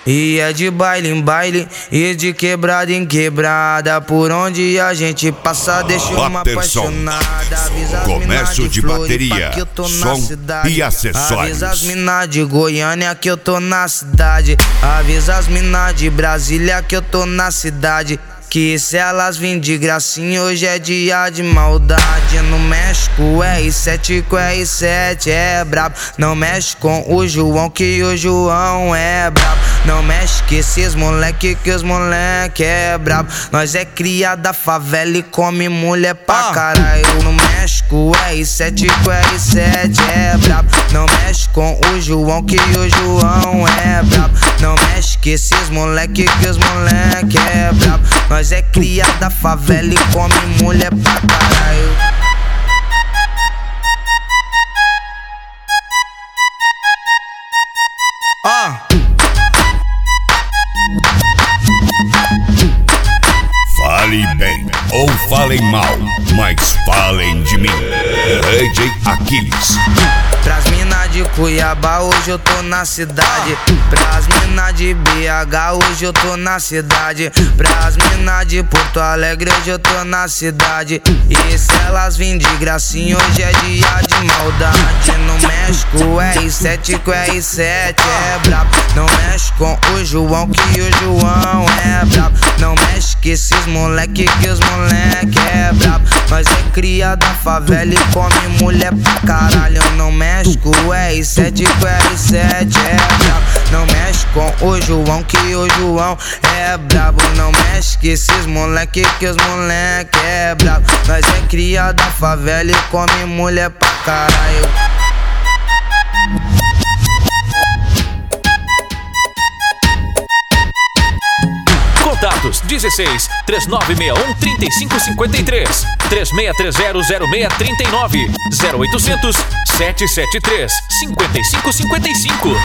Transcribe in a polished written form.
E é de baile em baile e de quebrada em quebrada. Por onde a gente passa deixa uma apaixonada. Avisa as comércio mina de bateria, que eu tô som na cidade. e acessórios. Avisa as mina de Goiânia que eu tô na cidade. Avisa as mina de Brasília que eu tô na cidade. Que se elas vêm de gracinha, hoje é dia de maldade. No México, R7 com R7 é brabo. Não mexe com o João, que o João é brabo. Não mexe com esses moleque, que os moleque é brabo. Nós é cria da favela e come mulher pra caralho. No México, R7 com R7 é brabo. Não mexe com o João, que o João é brabo. Não mexe com esses moleque, que os moleque é brabo. Nós é cria da favela e come mulher pra caralho. Fale bem ou falem mal, mas falem de mim. DJ Aquiles. Pras mina de Cuiabá, hoje eu tô na cidade. Pras mina de BH, hoje eu tô na cidade. Pras mina de Porto Alegre, hoje eu tô na cidade. E se elas vêm de gracinha, hoje é dia de maldade. No México, R7 com R7 é brabo. Não mexe com o João, que o João é brabo. Não mexe com esses moleque, que os moleque é brabo. Nós é cria da favela e come mulher pra caralho. Não mexe com o R7 com R7 é brabo. Não mexe com o João, que o João é brabo. Não mexe com esses moleque, que os moleque é brabo. Nós é cria da favela e come mulher pra caralho. Contatos 16 3961 3553 3630 0639 0800 773 5555.